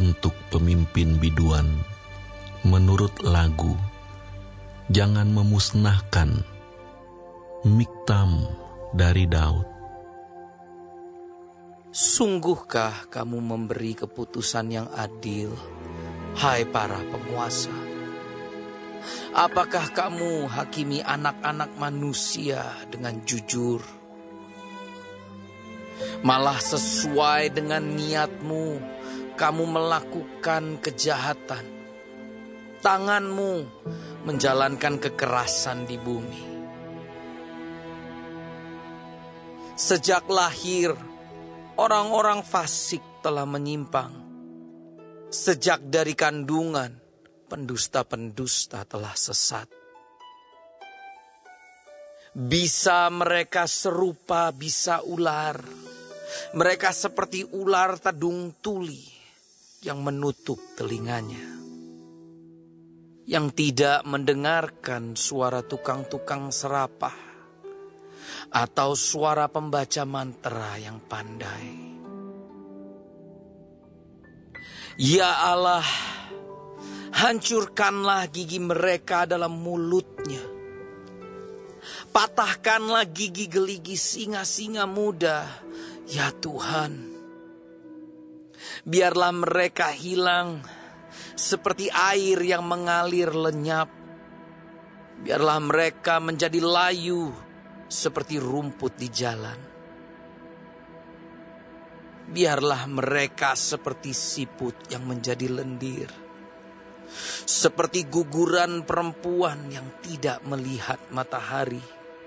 untuk pemimpin biduan menurut lagu. Jangan memusnahkan Miktam dari Daud. Sungguhkah kamu memberi keputusan yang adil, hai para penguasa? Apakah kamu hakimi anak-anak manusia dengan jujur? Malah sesuai dengan niatmu, kamu melakukan kejahatan. Tanganmu menjalankan kekerasan di bumi. Sejak lahir, orang-orang fasik telah menyimpang. Sejak dari kandungan, pendusta-pendusta telah sesat. Bisa mereka serupa bisa ular. Mereka seperti ular tadung tuli yang menutup telinganya, yang tidak mendengarkan suara tukang-tukang serapah atau suara pembaca mantra yang pandai. Ya Allah, hancurkanlah gigi mereka dalam mulutnya. Patahkanlah gigi geligi singa-singa muda, ya Tuhan. Biarlah mereka hilang seperti air yang mengalir lenyap. Biarlah mereka menjadi layu seperti rumput di jalan. Biarlah mereka seperti siput yang menjadi lendir, seperti guguran perempuan yang tidak melihat matahari.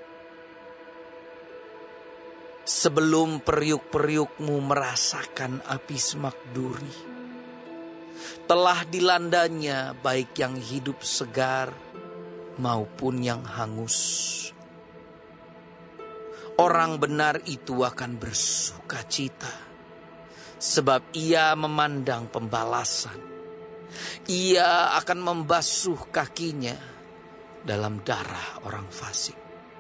Sebelum periuk-periukmu merasakan api semak duri, telah dilandanya baik yang hidup segar maupun yang hangus. Orang benar itu akan bersuka cita, sebab ia memandang pembalasan. Ia akan membasuh kakinya dalam darah orang fasik.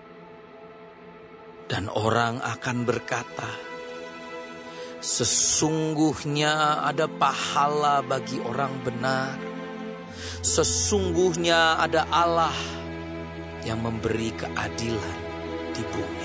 Dan orang akan berkata, sesungguhnya ada pahala bagi orang benar. Sesungguhnya ada Allah yang memberi keadilan di bumi.